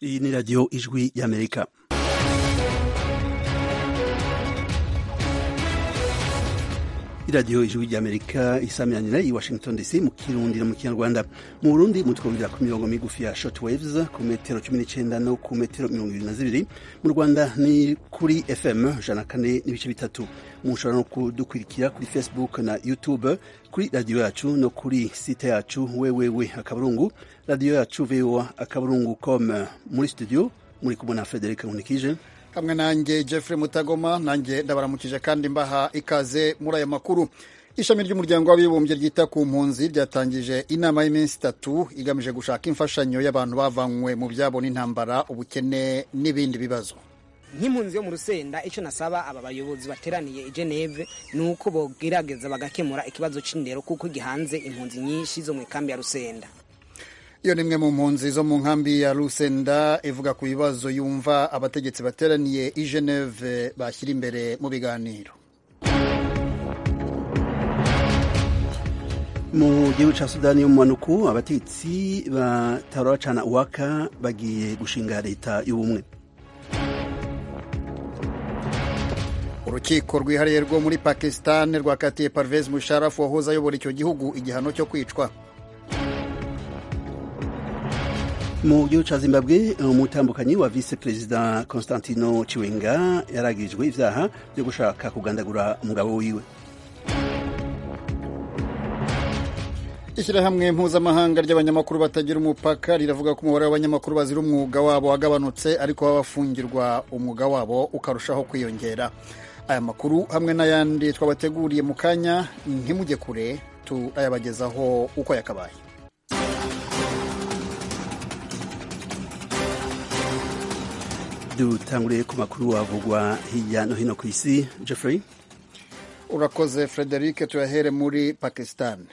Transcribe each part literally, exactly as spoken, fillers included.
Iyi ni radiyo ijwi y'Amerika. iradiyo ijwi ry'Amerika isamiranyira i Washington D C mu Kirundi no mu Kinyarwanda. Mu Burundi mutwumvira ku mirongo migufi ya shortwaves ku metero cumi n'icenda no ku metero mirongo ibiri na zibiri. Mu Rwanda ni kuri F M ijana na kane n'ibice bitatu. Mushobora no kudukurikira kuri Facebook na YouTube kuri radiyo yacu no kuri site yacu wewewe akaburungu radiyo yacu voa akaburungu com. Muri studio muri kumwe na Frederic Nkunikije hamwe nanjye Jeffrey Mutagoma. Nanjye ndabaramukije kandi mbaha ikaze muri aya makuru. Ishami ry'umuryango w'abibumbye ryita ku mpunzi ryatangije inama y'iminsi itatu igamije gushaka imfashanyo y'abantu bavanywe mu byabo n'intambara, ubukene n'ibindi bibazo. Nk'impunzi yo mu Rusenda, icyo nasaba aba bayobozi bateraniye i Geneve ni uko bogerageza bagakemura ikibazo c'indero kuko gihanze impunzi nyinshi zo mu kambi ya Rusenda. Iyo nimwe mu mpunzi zo mu nkambi ya Rusenda ivuga ku bibazo yumva abategetsi bateraniye i Geneve bashyira imbere mu biganiro. Mu gihugu ca Sudani y'umumanuko abategetsi bataracana uwaka bagiye gushinga leta y'ubumwe. Urukiko rwihariye rwo muri Pakistan rwakatiye Parvez Musharraf wahoze ayobora icyo gihugu igihano cyo kwicwa. Mu gihugu ca Zimbabwe umutambukanyi wa vice president Constantino Chiwenga yaragirijwe ivyaha byo gushaka kugandagura umugabo wiwe. Ishyirahamwe mpuzamahanga ry'abanyamakuru batagira umupaka riravuga ko umubare w'abanyamakuru bazira umwuga wabo wagabanutse, ariko babafungirwa umwuga wabo ukarushaho kwiyongera. Aya makuru hamwe n'ayandi twabateguriye mu kanya, ntimujye kure, turayabagezaho uko yakabaye. Dutanguriye ku makuru avugwa hirya no hino ku isi. Jeffrey, urakoze Frederic. Tuyahere muri Pakistan.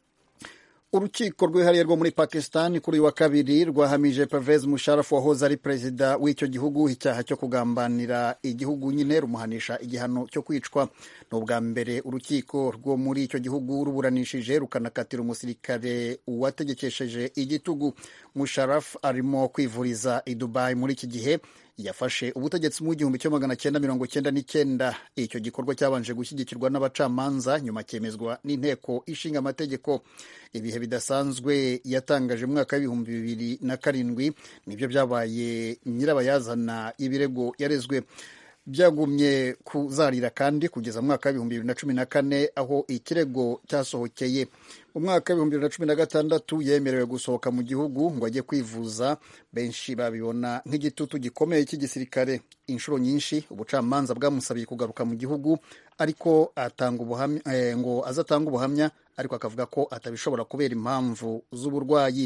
Urukiko rwihariye rwo muri Pakistan kuri wa kabiri rwahamije Pervez Musharraf wahoze ari perezida w'icyo gihugu icyaha cyo kugambanira igihugu, nyine rumuhanisha igihano cyo kwicwa. Ni ubwa mbere urukiko rwo muri icyo gihugu ruburanishije rukanakatira umusirikare wategekesheje igitugu. Musharraf arimo kwivuriza i Dubai muri iki gihe. Yafashe ubutegetsi mu gihumbi cya magana cyenda mirongo cyenda n'icyenda. Icyo gikorwa cyabanje gushyigikirwa n'abacamanza, nyuma cyemezwa n'inteko ishinga amategeko. Ibihe bidasanzwe yatangaje mu mwaka w'ibihumbi bibiri na karindwi nibyo byabaye nyirabayazana y'ibirego yarezwe. Byagumye kuzarira kandi kugeza mu mwaka w'ibihumbi bibiri na cumi na kane aho ikirego cyasohokeye. Mu mwaka w'ibihumbi bibiri na cumi na gatandatu yemerewe gusohoka mu gihugu ngo ajye kwivuza. Benshi babibona nk'igitutu gikomeye cy'igisirikare. Inshuro nyinshi ubucamanza bwamusabiye kugaruka mu gihugu, ariko atanga ubuhamya eh, ngo azatanga ubuhamya, ariko akavuga ko atabishobora kubera impamvu z'uburwayi.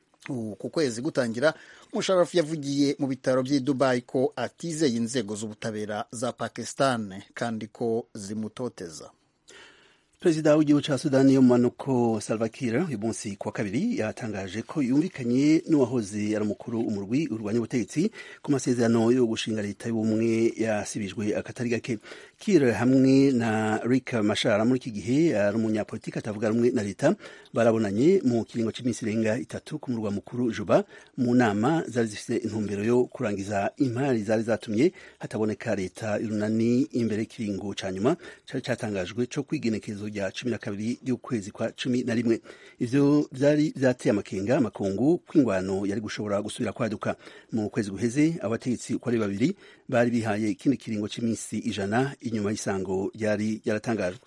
Ku kwezi gutangira, Musharraf yavugiye mu bitaro by'i Dubai ko atizeye inzego z'ubutabera za Pakistan kandi ko zimutoteza. Perezida w'igihugu ca Sudani y'umumanuko Salva Kiir uyu munsi kuwa kabiri yatangaje ko yumvikanye n'uwahoze ari umukuru umurwi urwanya ubutegetsi ku masezerano yo gushinga leta y'ubumwe yasibijwe akatari gake. Kiir hamwe na Riek Machar muri iki gihe ari umunyapolitiki atavuga rumwe na leta barabonanye mu kiringo cy'iminsi irenga itatu ku murwa mukuru Juba mu nama zari zifite intumbero yo kurangiza impari zari zatumye hataboneka leta y'urunani imbere y'ikiringo ca nyuma cari catangajwe co kwigenekezo rya cumi na kabiri y'ukwezi kwa cumi na rimwe. Ivyo vyari vyateye amakenga amakungu kw'ingwano yari gushobora gusubira kwaduka. Mu kwezi guheze abategetsi uko ari babiri bari bihaye ikindi kiringo cy'iminsi ijana inyuma y'isango ryari yaratangajwe.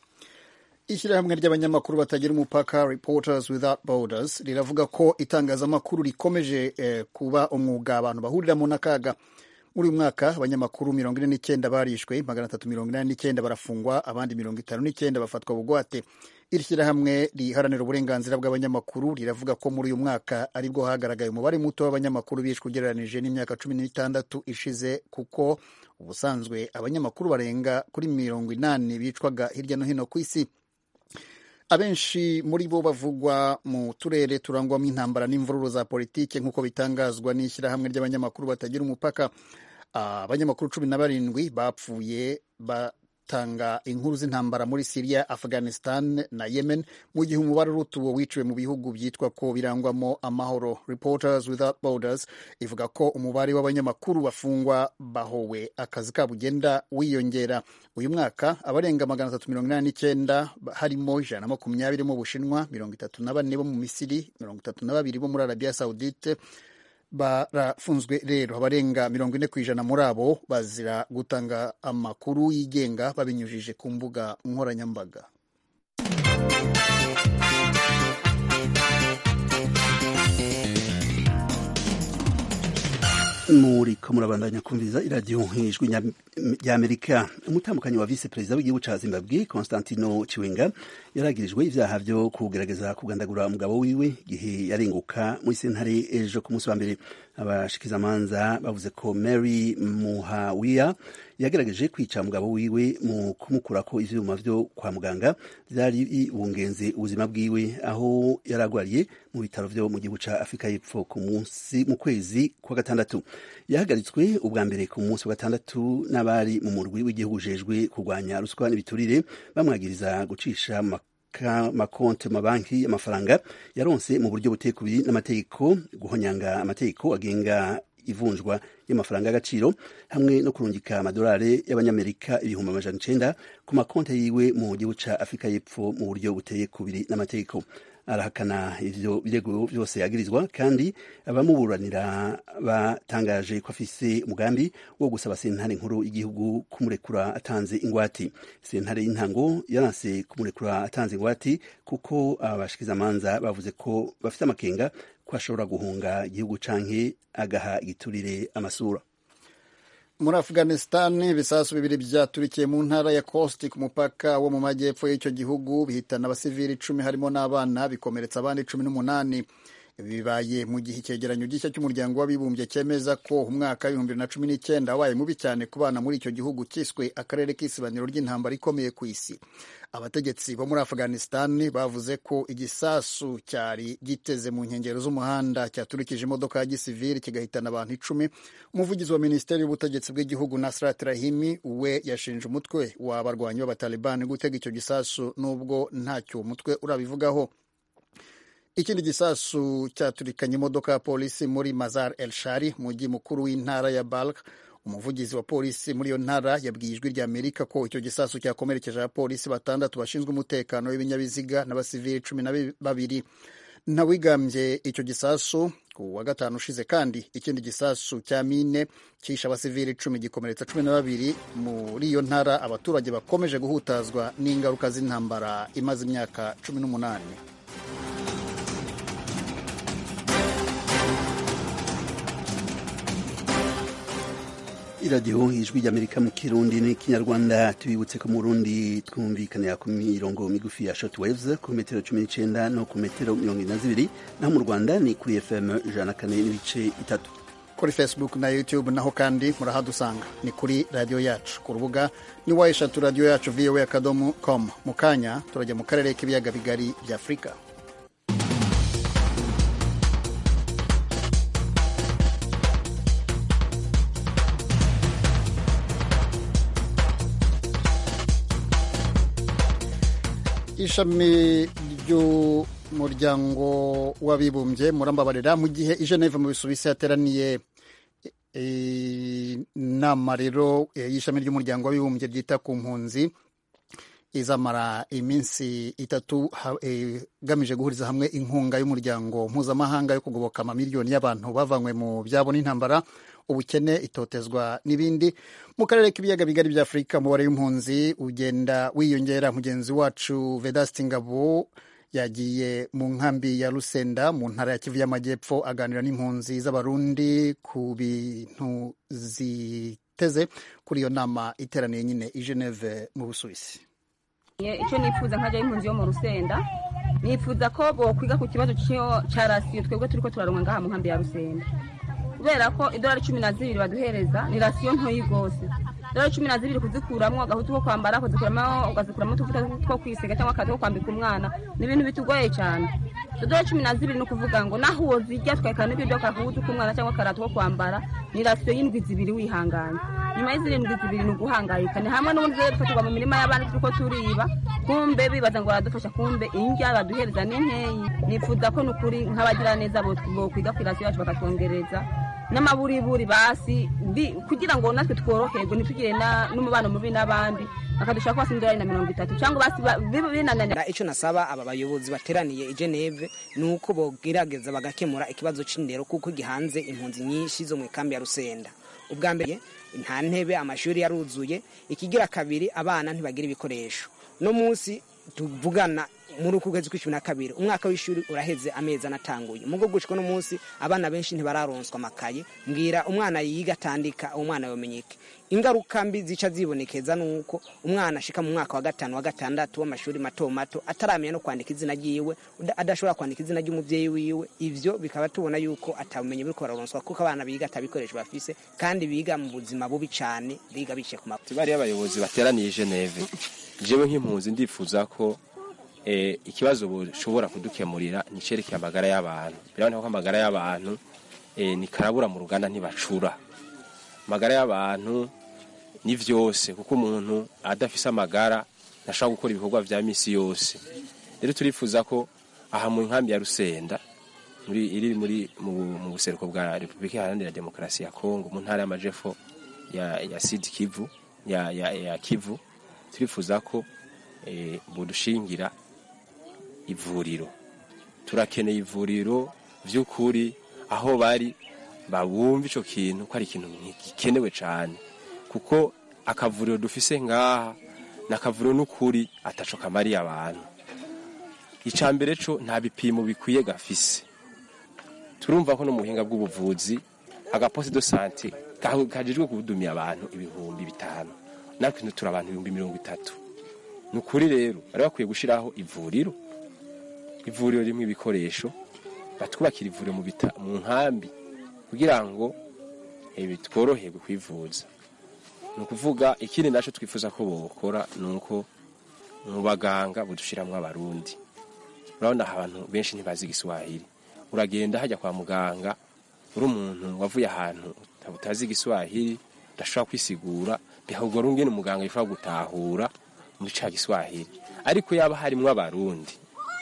Ishyirahamwe ry'abanyamakuru batagira umupaka Reporters Without Borders riravuga ko itangazamakuru rikomeje eh, kuba umwuga abantu bahuriramo n'akaga. Muri uyu mwaka abanyamakuru mirongo ine n'icyenda barishwe, magana atatu mirongo inani n'icyenda barafungwa, abandi mirongo itanu n'icyenda bafatwa bugwate. Iri shyirahamwe riharanira uburenganzira bw'abanyamakuru riravuga ko muri uyu mwaka aribwo hagaragaye umubare muto w'abanyamakuru bishwe ugereranije n'imyaka cumi n'itandatu ishize, kuko ubusanzwe abanyamakuru barenga kuri mirongo inani bicwaga hirya no hino ku isi. Abenshi muri bo bavugwa mu turere turangwamo intambara n'imvururu za politike nk'uko bitangazwa n'ishyirahamwe ry'abanyamakuru batagira umupaka. Abanyamakuru cumi na barindwi bapfuye zitanga inkuru z'intambara muri Syria, Afghanistan na Yemen, mu gihe umubare uruta uwo wiciwe mu bihugu byitwa ko birangwamo amahoro. Reporters Without Borders ivuga ko umubare w'abanyamakuru bafungwa bahowe akazi kabo ugenda wiyongera. Uyu mwaka abarenga magana atatu mirongo inani n'icyenda harimo ijana na makumyabiri mu Bushinwa, mirongo itatu na bane bo mu Misiri, mirongo itatu na babiri bo muri Arabia Saudite barafunzwe. Rero abarenga mirongo ine ku ijana muri abo bazira gutanga amakuru yigenga babinyujije ku mbuga nkoranyambaga. muri ko murabandanya kumviriza iradiyo ijwi ry'Amerika. Umutambukanyi wa vice perezida w'igihugu ca Zimbabwe Constantino Chiwenga yaragirijwe ivyaha vyo kugerageza kugandagura umugabo wiwe gihe yarenguka muri sentare ejo ku munsi wa mbere. Abashikizamanza bavuze ko Mary Muhawiya yagerageje kwica umugabo wiwe mu kumukurako ivyuma vyo kwa muganga vyari bibungenze ubuzima bwiwe aho yaragwariye mu bitaro vyo mu gihugu ca Afrika y'Epfo ku munsi mu kwezi kwa gatandatu. Yahagaritswe ubwa mbere ku munsi wa gatandatu n'abari mu murwi w'igihugu jejwe kurwanya ruswa n'ibiturire bamwagiriza gucisha makonte mabanki y'amafaranga yaronse mu buryo butekubiri n'amategeko, guhonyanga amategeko agenga ivunjwa y'amafaranga y'agaciro hamwe no kurungika amadolari y'abanyamerika ibihumbi amajana icenda ku makonte yiwe mu gihugu ca Afrika y'Epfo mu buryo buteye kubiri n'amategeko. Arahakana ivyo birego vyose yagirizwa, kandi abamuburanira batangaje ko afise umugambi wo gusaba sentare nkuru y'igihugu kumurekura atanze ingwati. Sentare y'intango yaranse kumurekura atanze ingwati kuko abashikizamanza bavuze ko bafite amakenga ko ashobora guhunga igihugu canke agaha igiturire amasura. Muri Afghanistan ibisasu bibiri byaturikiye mu ntara ya Khost ku mupaka wo mu majyepfo y'icyo gihugu bihitana abasivili icumi harimo n'abana, bikomeretsa abandi cumi n'umunani. Bibaye mu gihe icyegeranyo gishya cy'umuryango w'abibumbye cyemeza ko umwaka w'ibihumbi bibiri na cumi n'icyenda wabaye mubi cyane ku bana muri icyo gihugu cyiswe akarere k'isibaniro ry'intambara ikomeye ku isi. Abategetsi bo muri Afghanistan bavuze ko igisasu cyari giteze mu nkengero z'umuhanda cyaturikije imodoka ya gisivili kigahitana abantu icumi. Umuvugizi wa Minisiteri y'Ubutegetsi bw'igihugu Nasrat Rahimi we yashinje umutwe w'abarwanyi b'Abataliban gutega icyo gisasu nubwo ntacyo umutwe urabivugaho. Ikindi gisasu cyaturikanye imodoka ya polisi muri Mazar el Shari, mujyi mukuru w'intara ya Balkh. Umuvugizi wa polisi muri iyo ntara yabwiye ijwi rya Amerika ko icyo gisasu cyakomerekeje abapolisi batandatu bashinzwe umutekano w'ibinyabiziga n'abasivili cumi na babiri. Ntawigambye icyo gisasu ku wa gatanu ushize, kandi ikindi gisasu cya mine cyishe abasivili icumi gikomeretsa cumi na babiri. Muri iyo ntara abaturage bakomeje guhutazwa n'ingaruka z'intambara imaze imyaka cumi n'umunani. iradiyo ijwi ry'Amerika mu Kirundi n'ikinyarwanda. Tubibutse ko mu Burundi twumvikanira ku mirongo migufi ya shortwaves ku metero cumi n'icenda no ku metero mirongo ine na zibiri, naho mu Rwanda ni kuri F M ijana na kane n'ibice itatu. Kuri Facebook na YouTube naho kandi murahadusanga, ni kuri radio yacu. Ku rubuga ni wa eshatu radio yacu v o a akadomo com. Mu kanya turajya mu karere k'ibiyaga bigari bya Afurika. Ishami ry'umuryango w'abibumbye murambabarira mu gihe i Geneve mu Bisuwisi hateraniye inama rero y'ishami ry'umuryango w'abibumbye ryita ku mpunzi izamara iminsi itatu igamije guhuriza hamwe inkunga y'umuryango mpuzamahanga yo kugoboka amamiliyoni y'abantu bavanywe mu byabo n'intambara, ubukene, itotezwa n'ibindi. Mu karere k'ibiyaga bigari bya Afurika umubare w'impunzi ugenda wiyongera. Mugenzi wacu Vedaste Ngabo yagiye mu nkambi ya Lusenda mu ntara ya Kivu y'Amajyepfo aganira n'impunzi z'Abarundi ku bintu ziteze kuri iyo nama iteraniye nyine i Geneve mu Busuwisi. Icyo nifuza nkajya impunzi yo mu Rusenda, nifuza ko bo kwiga ku kibazo cya rasiyo twebwe turiko turaronka ngaha mu nkambi ya Rusenda, kubera ko idolari cumi na zibiri baduhereza ni rasiyo ntoyi gose. Idolari cumi na zibiri kuzikuramwo agahutu ko kwambara, kuzikuramo ugazikuramo utuvuta two kwisiga cyangwa akazi ko kwambika umwana, ni ibintu bitugoye cyane. Idolari cumi na zibiri ni ukuvuga ngo naho wozirya tukayikana n'ibyo by'akahutu k'umwana cyangwa akarato ko kwambara, ni rasiyo y'indwi zibiri wihanganye. nyuma y'izirindwi zibiri ni uguhangayika ni hamwe n'ubundi rero dufatirwa mu mirima y'abandi turiko turiba kumbe bibaza ngo baradufasha kumbe indya baduhereza n'inkeyi nifuza ko nukuri nk'abagira neza bo kwiga ku irasiyo yacu bakatwongereza n'amaburiburi basi kugira ngo natwe tworoherwe ntitugire n'umubano mubi n'abandi bakadushaka ko basindira na mirongo itatu cyangwa basi binanana. Ico nasaba aba bayobozi bateraniye i Geneve nuko bogerageza bagakemura ikibazo c'indero kuko gihanze impunzi nyinshi zo mu kambi ya Rusenda. Ubwa mbere nta ntebe, amashuri yaruzuye, ikigira kabiri abana ntibagira ibikoresho. No munsi tuvugana muri uku kwezi kw'icumi na kabiri umwaka w'ishuri uraheze amezi anatanguye mugo gushika no munsi abana benshi ntibararonswa amakaye mbwira umwana yiga atandika umwana yomenyeke. Ingaruka mbi zica zibonekeza nuko umwana ashika mu mwaka wa gatanu wa gatandatu w'amashuri mato mato ataramenya no kwandika izina ryiwe adashobora kwandika izina ry'umuvyeyi wiwe. Ivyo bikaba tubona yuko atabumenye biriko bararonswa kuko abana biga atabikoresho bafise kandi biga mu buzima bubi cyane biga bice ku mapfa. Bari abayobozi bateraniye i Geneve jewe nk'impunzi ndifuza ko eh ikibazo bushobora kudukemurira nicerekeye amagara y'abantu. Birabona ko amagara y'abantu eh ni karabura mu ruganda ntibacura. Amagara y'abantu ni vyose kuko umuntu adafise amagara ntashaka gukora ibikorwa vya misi yose. Rero turifuza ko aha mu nkambi ya Rusenda muri iri muri mu buseruko bwa Republika Iharanira Demokarasi ya Kongo mu ntara y'amajepfo ya ya Sud Kivu ya ya, ya Kivu turifuza ko eh budushingira ivuriro. Turakeneye ivuriro vy'ukuri aho bari babumva ico kintu ko ari ikintu gikenewe cyane kuko akavuriro dufise ngaha nakavuriro n'ukuri ataco kamari abantu. Icambere co nta bipimo bikwiye gafise. Turumva ko no muhinga bw'ubuvuzi agaposte de santé kajijwe kudumya abantu ibihumbi bitanu natwe turi abantu ibihumbi mirongo itatu. Nukuri rero bari bakwiye gushiraho ivuriro ivuriro rimwe ibikoresho batwubakira ivuriro mu bita mu nkambi kugira ngo ebi tworoherwe kwivuza. Nukuvuga ikindi naco twifuza ko bokora nuko mu baganga budushiramwe abarundi. Urabona abantu benshi ntibazi Igiswahili. Uragenda hajya kwa muganga uri umuntu wavuye ahantu utazi Igiswahili udashobora kwisigura bihagora ungene umuganga yifura gutahura muri ca Giswahili. Ariko yaba harimwe abarundi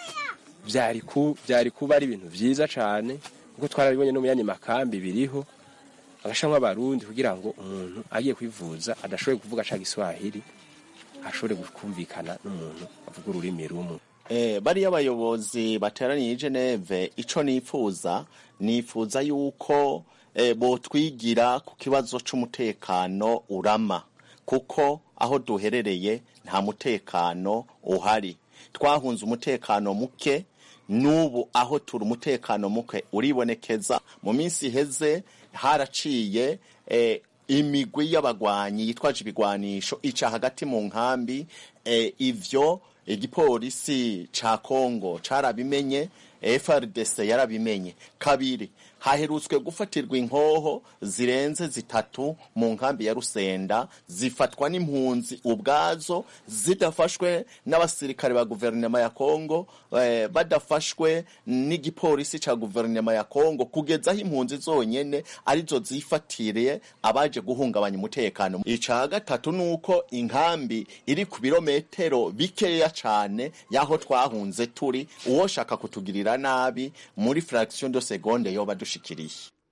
vyari ku vyari kuba ari ibintu vyiza cane kuko twarabibonye no mu yandi makambi biriho agashamwa abarundi kugira ngo umuntu agiye kwivuza adashoboye kuvuga ca Giswahili ashobore kumvikana n'umuntu avuga ururimi rumwe. Eh bari abayobozi bateraniye i Geneve ico nifuza nifuza yuko eh, bo twigira ku kibazo c'umutekano urama kuko aho duherereye nta mutekano uhari. Twahunze umutekano muke nubu aho turi umutekano muke uribonekeza. Mu minsi heze haraciye eh, imigwi y'abagwanyi yitwaje ibigwanisho ica hagati mu nkambi eh, ivyo igipolisi ca Kongo carabimenye, F R D C yarabimenye. Kabiri haherutswe gufatirwa inkoho zirenze zitatu mu nkambi ya Rusenda zifatwa n'impunzi ubwazo zidafashwe n'abasirikare ba guverinoma ya Kongo eh, badafashwe n'igipolisi ca guverinoma ya Kongo kugeza aho impunzi zonyene arizo zifatiriye abaje guhungabanya umutekano. Ica gatatu nuko inkambi iri ku birometero bikeya cane yaho twahunze turi uwo shaka kutugirira nabi muri fraction de seconde yoba dushikiriye.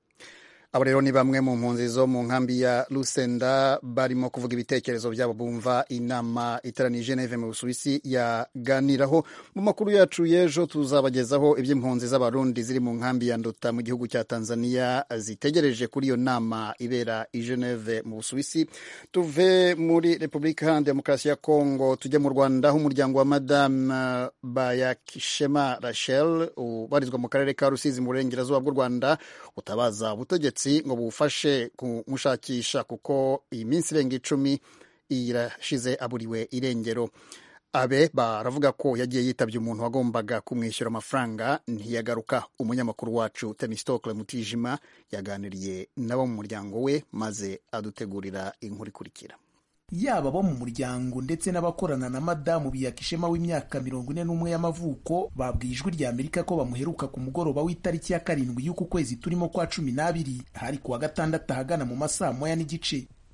Abo rero ni bamwe mu mpunzi zo mu nkambi ya Rusenda barimo kuvuga ibitekerezo byabo bumva inama iteraniye i Geneve mu Busuwisi yaganiraho. Mu makuru yacu y'ejo tuzabagezaho iby'impunzi z'abarundi ziri mu nkambi ya Nduta mu gihugu cya Tanzania zitegereje kuri iyo nama ibera i Geneve mu Busuwisi. Tuve muri Republika Iharanira Demokarasi ya Kongo tujye mu Rwanda aho umuryango wa Madame Bayakishema Rachel ubarizwa mu karere ka Rusizi mu burengerazuba bw'u Rwanda utabaza ubutegetsi ngo bufashe kumushakisha kuko iyi minsi irenga icumi irashize aburiwe irengero. Abe baravuga ko yagiye yitabye umuntu wagombaga kumwishyura amafaranga ntiyagaruka. Umunyamakuru wacu Temistokle Mutijima yaganiriye nabo mu muryango we maze adutegurira inkuru ikurikira. Yaba bo mu muryango ndetse n'abakorana na Madamu Biyakishema w'imyaka mirongo ine n'umwe y'amavuko babwiye Ijwi rya Amerika ko bamuheruka ku mugoroba w'itariki ya karindwi y'uku kwezi turimo kwa cumi n'abiri hari kuwa gatandatu ahagana mu masaa moya n'igice.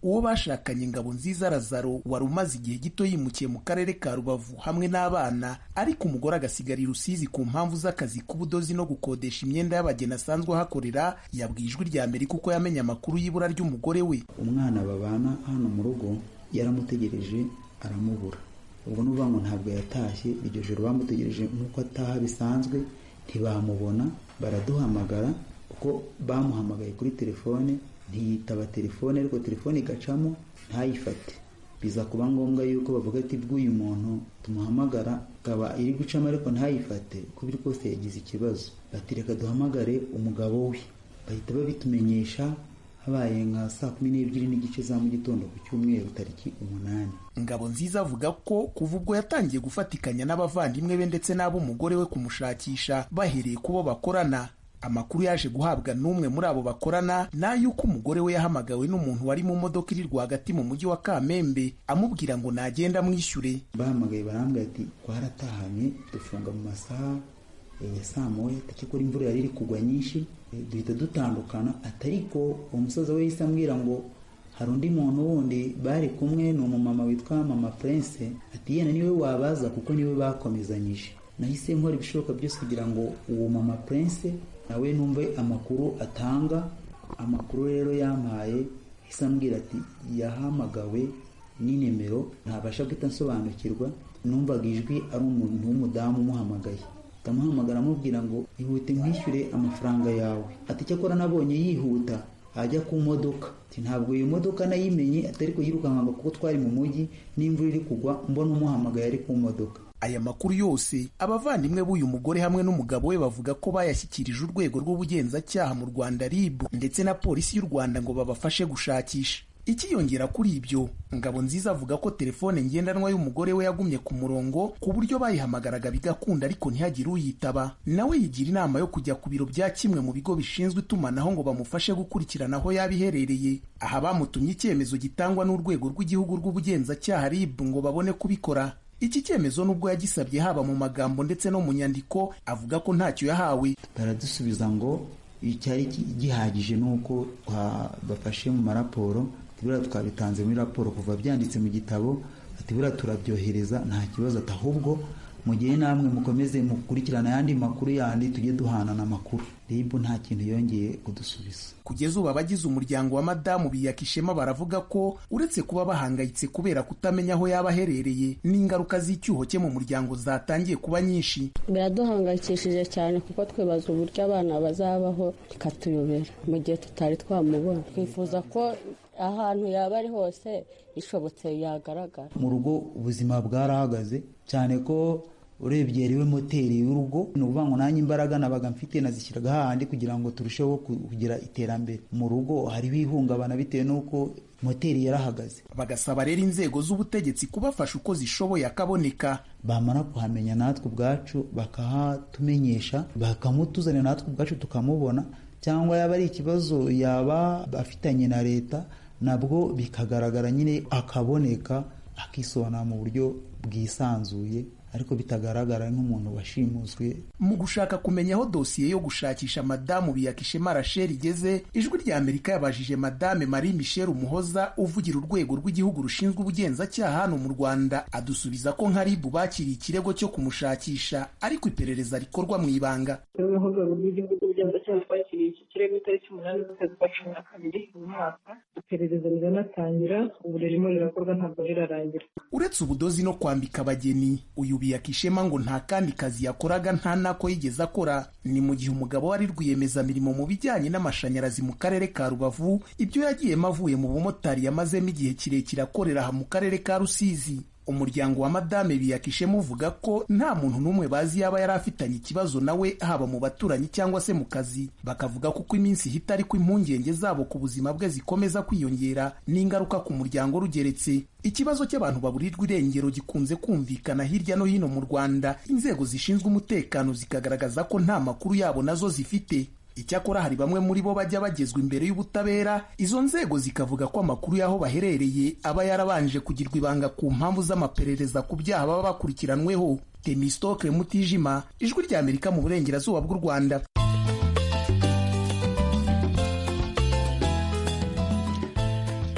uwo bashakanye Ngabonziza Lazaro wari umaze igihe gito yimukiye mu karere ka Rubavu hamwe n'abana, ariko umugore agasigarira Rusizi ku mpamvu z'akazi k'ubudozi no gukodesha imyenda y'abageni asanzwe ahakorera, yabwiye Ijwi rya Amerika uko yamenye amakuru y'ibura ry'umugore we. Umwana babana hano mu rugo yaramutegereje aramubura, ubwo n'uvuga ngo ntabwo yatashye. Iryo joro bamutegereje nk'uko ataha bisanzwe, ntibamubona, baraduhamagara. Uko bamuhamagaye kuri telefone ntiyitaba telefone, ariko telefone igacamo ntayifate. Biza kuba ngombwa yuko bavuga ati bw'uyu muntu tumuhamagara akaba iri gucamo ariko ntayifate, uko biri kose yagize ikibazo. Bati reka duhamagare umugabo we, bahita babitumenyesha habaye nka saa kumi n'ebyiri n'igice za mu gitondo ku cyumweru tariki umunani. Ngabonziza avuga ko kuva ubwo yatangiye gufatikanya n'abavandimwe be ndetse n'ab'umugore we kumushakisha bahereye kubo bakorana. Amakuru yaje guhabwa n'umwe muri abo bakorana n'ay'uko umugore we yahamagawe n'umuntu wari mu modoka iri rwagati mu mujyi wa Kamembe amubwira ngo nagenda amwishyure. Bahamagaye barambwira ati twaratahanye dufunga mu masaha ya saa moya, takikora imvura yari iri kugwa nyinshi, duhita dutandukana. Atariko uwo musaza we yise ambwira ngo hari undi muntu wundi bari kumwe, ni umumama witwa Mama Prince, ati yena niwe wabaza kuko niwe bakomezanyije. Nahise nkora ibishoboka byose kugira ngo uwo Mama Prince nawe numve amakuru atanga. Amakuru rero yampaye hise ambwira ati yahamagawe ni nimero ntabasha guhita nsobanukirwa, numvaga ijwi ari umuntu w'umudamu umuhamagaye. Ndamuhamagara amubwira ngo ihute nkwishyure amafaranga yawe. Ati cyakora nabonye yihuta ajya ku modoka, ati ntabwo iyo modoka nayimenye, atari ko yirukanka kuko twari mu mujyi n'imvura iri kugwa, mbona umuhamagaye ari ku modoka. Aya makuru yose abavandimwe b'uyu mugore hamwe n'umugabo we bavuga ko bayashyikirije urwego rw'ubugenzacyaha mu Rwanda R I B ndetse na polisi y'u Rwanda ngo babafashe gushakisha. Ikiyongera kuri ibyo, Ngabonziza avuga ko telefone ngendanwa y'umugore we yagumye ku murongo ku buryo bayihamagaraga bigakunda ariko ntihagire uyitaba. Nawe yigira inama yo kujya ku biro bya kimwe mu bigo bishinzwe itumanaho ngo bamufashe gukurikirana aho yabiherereye. Aha bamutumye icyemezo gitangwa n'urwego rw'igihugu rw'ubugenzacyaha R I B ngo babone kubikora. Iki cyemezo nubwo yagisabye haba mu magambo ndetse no mu nyandiko, avuga ko ntacyo yahawe. Baradusubiza ngo icyari gihagije nuko bafashe mu maraporo, tibura twabitanze muri raporo kuva byanditse mu gitabo, atibura turabyohereza nta kibazo, ahubwo mu gihe namwe mukomeze mukurikirana yandi makuru yandi tujye duhanana amakuru. R I B nta kintu yongeye kudusubiza. Kugeza ubu abagize umuryango wa Madamu Biyakishema baravuga ko uretse kuba bahangayitse kubera kutamenya aho yaba aherereye, n'ingaruka z'icyuho cye mu muryango zatangiye kuba nyinshi. Biraduhangayikishije cyane kuko twibaza uburyo abana bazabaho ikatuyobera mu gihe tutari twamubona. Twifuza ko ahantu yaba ari hose ishobotse yagaragara. Mu rugo ubuzima bwarahagaze cyane ko urebye riwe moteri y'urugo, ni ukuvuga ngo nanjye imbaraga nabaga mfite nazishyiraga hahandi kugira ngo turusheho kugira iterambere. Mu rugo hariho ihungabana bitewe n'uko moteri yarahagaze. Bagasaba rero inzego z'ubutegetsi kubafasha uko zishoboye akaboneka. Bamara kuhamenya natwe ubwacu bakahatumenyesha, bakamutuzanira natwe ubwacu tukamubona, cyangwa yaba ari ikibazo yaba afitanye na leta nabwo bikagaragara nyine akaboneka akisobanura mu buryo bwisanzuye, ariko bitagaragara nk'umuntu washimuswe. Mu gushaka kumenya aho dosiye yo gushakisha Madamu Biyakishema Rachel igeze, Ijwi rya Amerika yabajije Madame Marie Michel Umuhoza uvugira urwego rw'igihugu rushinzwe ubugenzacyaha hano mu Rwanda, adusubiza ko nka R I B bakiriye ikirego cyo kumushakisha ariko iperereza rikorwa mu ibanga. Urwego rw'igihugu rw'ubugenzacyaha twakiriye iki kirego itariki umunani z'ukwezi kwa cumi na kabiri uyu mwaka, iperereza riranatangira, ubu ririmo rirakorwa ntabwo rirarangira. Uretse ubudozi no kwambika abageni, uyu Biyakishema ngo nta kandi kazi yakoraga nta nako yigeze akora. Ni mu gihe umugabo wari rwiyemezamirimo mu bijyanye n'amashanyarazi mu karere ka Rubavu, ibyo yagiyemo avuye mu bumotari yamazemo igihe kirekire akorera aha mu karere ka Rusizi. Umuryango wa Madame Biyakishema uvuga ko nta muntu n'umwe bazi yaba yari afitanye ikibazo nawe, haba mu baturanyi cyangwa se mu kazi. Bakavuga ko uko iminsi ihita ariko impungenge zabo ku buzima bwe zikomeza kwiyongera n'ingaruka ku muryango rugeretse. Ikibazo cy'abantu baburirwa irengero gikunze kumvikana hirya no hino mu Rwanda, inzego zishinzwe umutekano zikagaragaza ko nta makuru yabo nazo zifite. Icyakora hari bamwe muri bo bajya bagezwa imbere y'ubutabera, izo nzego zikavuga ko amakuru y'aho baherereye aba yarabanje kugirwa ibanga ku mpamvu z'amaperereza ku byaha baba bakurikiranweho. Temistokle Mutijima, Ijwi rya Amerika mu burengerazuba bw'u Rwanda.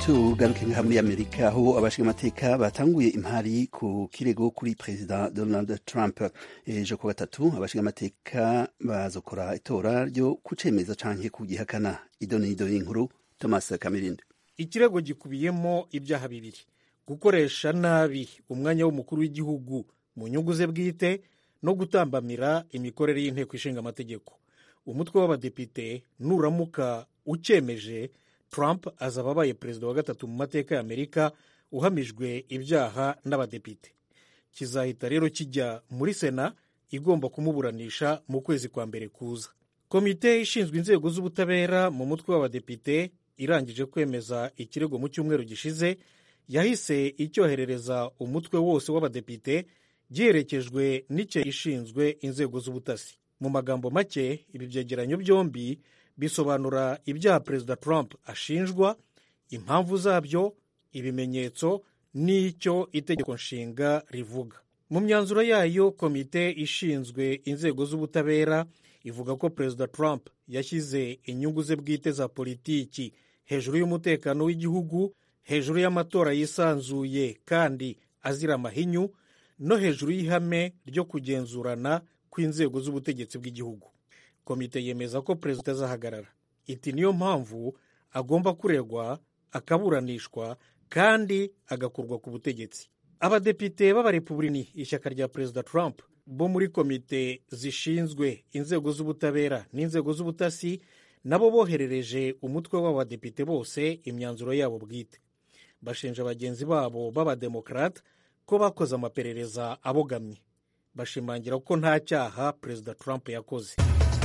tugaruke nka muri amerika aho abashingamateka batanguye impari ku kirego kuri perezida donald trump ejo ku gatatu abashingamateka bazokora itora ryo kucemeza canke kugihakana idonido y'inkuru thomas kamirinde. ikirego gikubiyemo ibyaha bibiri: gukoresha nabi umwanya w'umukuru w'igihugu mu nyungu ze bwite no gutambamira imikorere y'inteko ishinga amategeko. umutwe w'abadepite nuramuka ucyemeje, Trump azaba abaye perezida wa gatatu mu mateka y'Amerika uhamijwe ibyaha n'abadepite. Kizahita rero kijya muri sena igomba kumuburanisha mu kwezi kwa mbere kuza. Komite ishinzwe inzego z'ubutabera mu mutwe w'abadepite irangije kwemeza ikirego mu cyumweru gishize, yahise icyoherereza umutwe wose w'abadepite giherekejwe n'icyo ishinzwe inzego z'ubutasi. Mu magambo make, ibi byegeranyo byombi bisobanura ibyaha perezida Trump ashinjwa, impamvu zabyo, ibimenyetso n'icyo itegeko nshinga rivuga. Mu myanzuro yayo, komite ishinzwe inzego z'ubutabera ivuga ko perezida Trump yashyize inyungu ze bwite za politiki hejuru y'umutekano w'igihugu, hejuru y'amatora yisanzuye kandi azira amahinyu, no hejuru y'ihame ryo kugenzurana kw'inzego z'ubutegetsi bw'igihugu. Komite yemeza ko perezida azahagarara. Iti niyo mpamvu agomba kuregwa, akaburanishwa kandi agakurwa ku butegetsi. Abadepite b'abarepublikani, ishyaka rya perezida Trump, bo muri komite zishinzwe inzego z'ubutabera n'inzego z'ubutasi, nabo boherereje umutwe w'abadepite bose imyanzuro yabo bwite. Bashinja bagenzi babo b'abademokarate ko bakoze amaperereza abogamye. Bashimangira ko nta cyaha perezida Trump yakoze.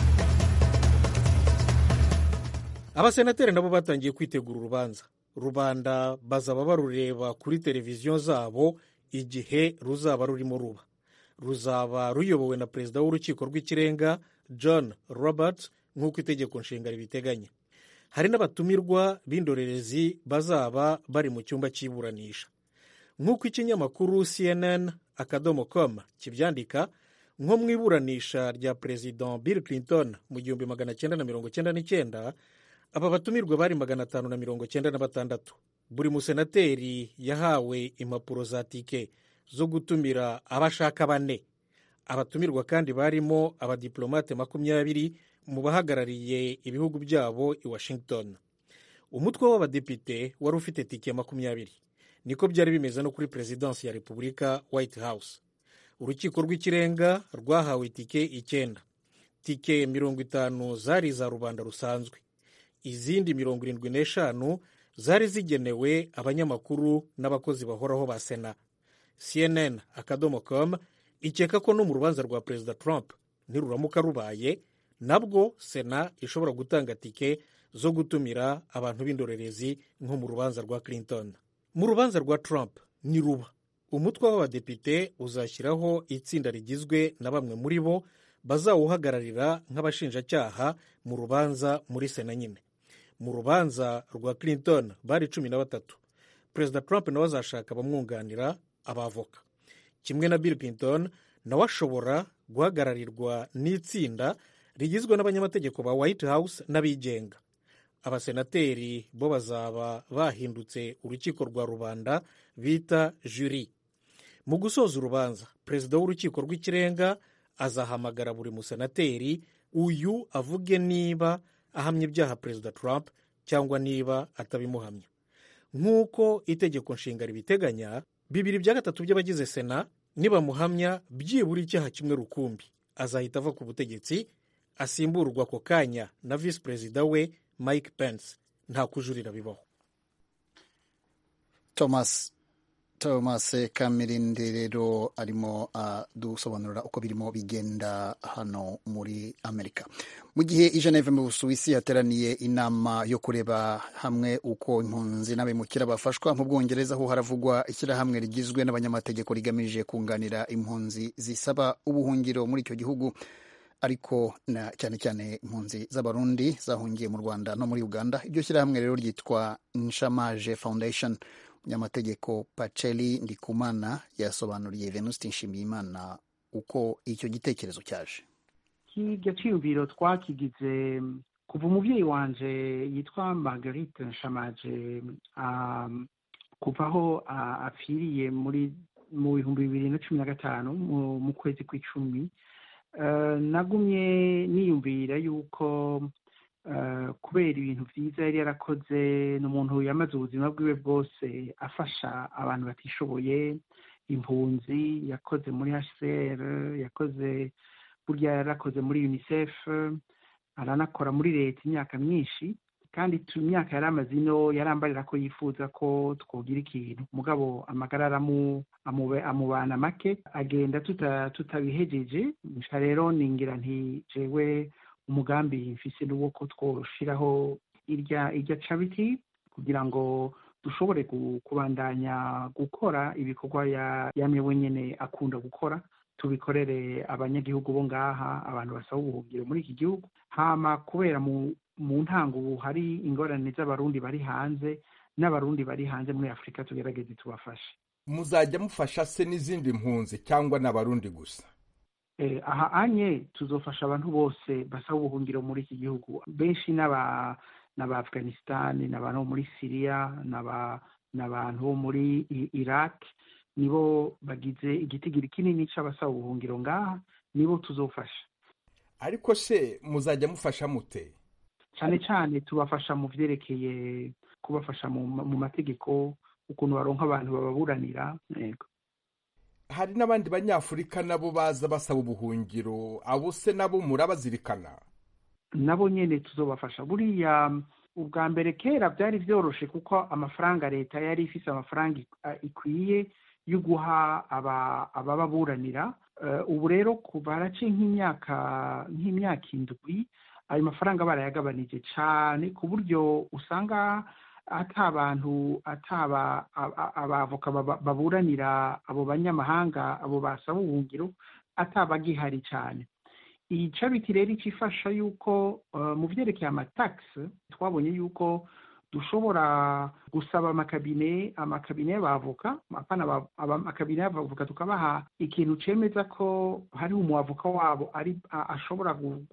Abasenateri nabo batangiye kwitegura urubanza. Rubanda bazaba barureba kuri televiziyo zabo igihe ruzaba rurimo ruba. Ruzaba ruyobowe na perezida w'urukiko rw'ikirenga John Roberts nk'uko itegeko nshinga ribiteganya. Hari n'abatumirwa b'indorerezi bazaba bari mu cyumba cy'iburanisha. Nk'uko ikinyamakuru C N N akadomo com kibyandika, nko mu iburanisha rya perezida Bill Clinton mu gihumbi magana cyenda na mirongo cyenda n'icyenda, aba batumirwa bari magana atanu na mirongo cyenda na batandatu. Buri musenateri yahawe impapuro za tike zo gutumira abashaka bane. Abatumirwa kandi barimo abadiplomate makumyabiri mu bahagarariye ibihugu byabo i Washington. Umutwe w'abadepite wari ufite tike makumyabiri. Niko byari bimeze no kuri perezidansi ya Repubulika, White House. Urukiko rw'ikirenga rwahawe tike icyenda. Tike mirongo itanu zari za rubanda rusanzwe. Izindi mirongo irindwi n'eshanu zari zigenewe abanyamakuru n'abakozi bahoraho ba Sena. C N N akadomo com ikeka ko no mu rubanza rwa perezida Trump niruramuka rubaye, nabwo Sena ishobora gutanga tike zo gutumira abantu b'indorerezi nko mu rubanza rwa Clinton. Mu rubanza rwa Trump niruba, umutwe w'abadepite uzashyiraho itsinda rigizwe na bamwe muri bo bazawuhagararira nk'abashinjacyaha mu rubanza muri Sena nyine. Mu rubanza rwa Clinton bari cumi na batatu. Perezida Trump nawe azashaka abamwunganira, abavoka. Kimwe na Bill Clinton, nawe ashobora guhagararirwa n'itsinda rigizwe n'abanyamategeko ba White House n'abigenga. Abasenateri bo bazaba bahindutse urukiko rwa rubanda bita jury. Mu gusoza urubanza, perezida w'urukiko rw'ikirenga azahamagara buri musenateri, uyu avuge niba ahamya ibyaha perezida Trump cyangwa niba atabimuhamya. Nk'uko itegeko nshinga ribiteganya, bibiri bya gatatu by'abagize Sena nibamuhamya byibura icyaha kimwe rukumbi, azahita ava ku butegetsi, asimburwa ako kanya na visi perezida we Mike Pence. Nta kujurira bibaho. Thomas Thomas Kamirindi rero arimo adusobanurira uh, uko birimo bigenda hano muri Amerika. Mu gihe i Geneve mu Busuwisi hateraniye inama yo kureba hamwe uko impunzi n'abimukira bafashwa mu Bwongereza, aho haravugwa ishyirahamwe rigizwe n'abanyamategeko rigamije kunganira impunzi zisaba ubuhungiro muri icyo gihugu, ariko na cyane cyane impunzi z'Abarundi zahungiye mu Rwanda no muri Uganda. Iryo shyirahamwe rero ryitwa Nshamaje Foundation. Umunyamategeko Paceli Ndikumana yasobanuriye Venuste Nshimiyimana uko icyo gitekerezo cyaje. Iryo cyiyumviro twakigize kuva umubyeyi wanje yitwa Marguerite Nshamaje um, kuva aho uh, apfiriye muri mu bihumbi bibiri na cumi na gatanu mu, mu kwezi kw'icumi uh, nagumye niyumvira yuko uh, kubera ibintu vyiza yari yarakoze n'umuntu yamaze ubuzima bwiwe bwose afasha abantu batishoboye, impunzi, yakoze muri H C R, yakoze burya yarakoze muri UNICEF, aranakora muri leta imyaka myinshi, kandi imyaka yari amaze ino yarambarira ko yifuza ko twogira ikintu, mugabo amagara aramu amubana make, agenda tuta tutabihejeje. Nca rero ningira nti jewe umugambi mfise n'uwo ko twoshiraho irya irya charity kugira ngo dushobore kubandanya gukora ibikorwa yamye wenyene akunda gukora, tubikorere abanyagihugu bo ngaha, abantu basaba ubuhungiro muri iki gihugu. Hama kubera mu mu ntango ubu hari ingorane z'abarundi bari hanze n'abarundi bari hanze muri Afurika, tugerageze tubafashe. Muzajya mufasha se n'izindi mpunzi cyangwa n'abarundi gusa? Eh, aha anye tuzofasha abantu bose basaba ubuhungiro muri iki gihugu, benshi n'aba n'aba Afghanistan, n'abantu muri Syria, n'aba n'abantu bo muri Iraq, nibo bagize igitigiri kinini c'abasaba ubuhungiro ngaha, nibo tuzofasha. Ariko se muzajya mufasha mute? Cyane cyane tubafasha mu vyerekeye kubafasha mu, mu mategeko, ukuntu baronka abantu bababuranira. Yego, hari n'abandi banyafurika nabo baza basaba ubuhungiro, abo se nabo murabazirikana? Nabo nyene tuzobafasha. Buriya ubwa mbere kera byari vyoroshe kuko amafaranga leta yari ifise amafaranga ikwiye yo guha aba abababuranira. Uh, ubu rero kuva haraciye nk'imyaka nk'imyaka indwi ayo mafaranga barayagabanije cyane ku buryo usanga atabantu ataba abavoka baburanira abo banyamahanga, abo basaba ubuhungiro atabagihari cyane. Iyi charity rero ikifasha yuko uh, mu vyerekeye amatax twabonye yuko dushobora gusaba amakabine amakabine y'abavoka, apana amakabine y'abavoka tukabaha ikintu cemeza ko hari umuavoka wabo ari ashobora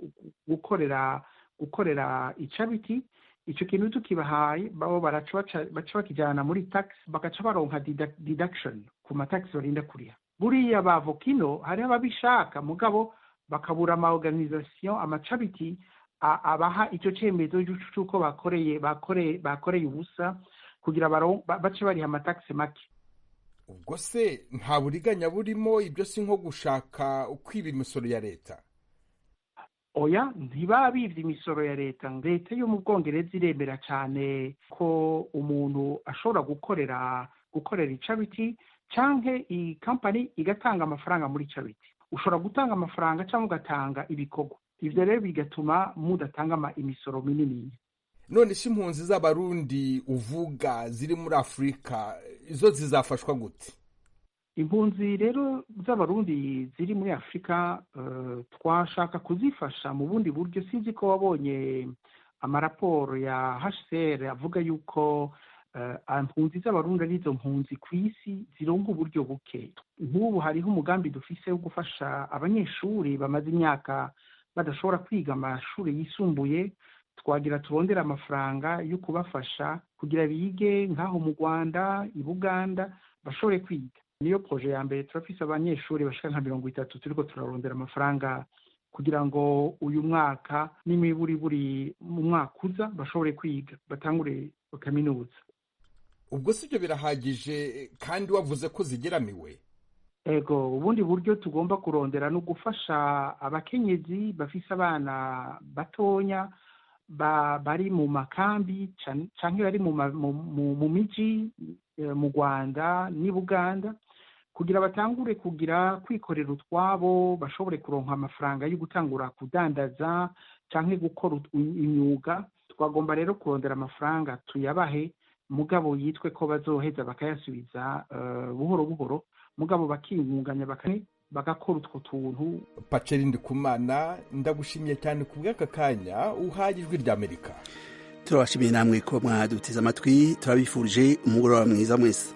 gukorera gukorera icharity. Ico kintu tukibahaye babo baraca baca bakijana muri tax, bakaca baronka deduction ku matax barinda kuriha. Buriya bavokino hari ababishaka mugabo bakabura ama organisation ama charity abaha icyo cyemezo cy'uko bakoreye bakoreye bakoreye ubusa kugira bace bariha amatax make. Ubwo se nta buriganya burimo? Ibyo si nko gushaka ukwiba imisoro ya leta? Oya, ntibabivye imisoro ya leta. Leta yo mu Bwongereza iremera cyane ko umuntu ashobora gukorera gukorera icharity canke i company igatanga amafaranga muri charity. Ushobora gutanga amafaranga cyangwa ugatanga ibikorwa. Ivyo rero bigatuma mudatanga imisoro minini. None si impunzi z'abarundi uvuga ziri muri Afrika izo zizafashwa gute? Impunzi rero z'abarundi ziri muri Afrika uh, twashaka kuzifasha mu bundi buryo. Sinzi ko wabonye amaraporo ya H C R avuga yuko uh, impunzi z'abarundi arizo mpunzi ku isi zironga uburyo buke. Nk'ubu hariho umugambi dufise wo gufasha abanyeshuri bamaze imyaka badashobora kwiga amashuri yisumbuye, twagira turondera amafaranga yo kubafasha kugira bige nk'aho mu Rwanda, i Buganda bashobore kwiga. Niyo projet ya mbere turafise abanyeshuri bashika nka mirongo itatu turiko turarondera amafaranga kugira ngo uyu mwaka n'imiburi buri mu mwaka uza bashobore kwiga batangure kaminuza. Ubwo sivyo birahagije kandi wavuze ko zigeramiwe? Ego, ubundi buryo tugomba kurondera no gufasha abakenyezi bafise abana batonya ba bari mu makambi canke bari mu mu miji mu Rwanda ni Buganda, kugira batangure kugira kwikorera utwabo, bashobore kuronka amafaranga yo gutangura kudandaza canke gukora imyuga. Twagomba rero kurondera amafaranga tuyabahe, mugabo yitwe ko bazoheza bakayasubiza uh, buhoro buhoro, mugabo bakiyunganya bakane bagakora utwo tuntu. Paceri Ndikumana, ndagushimiye cyane ku bw'aka kanya uhaye Ijwi ry'Amerika. Turabashimiye namwe ko mwadutiza amatwi, turabifurije umugoroba mwiza mwese.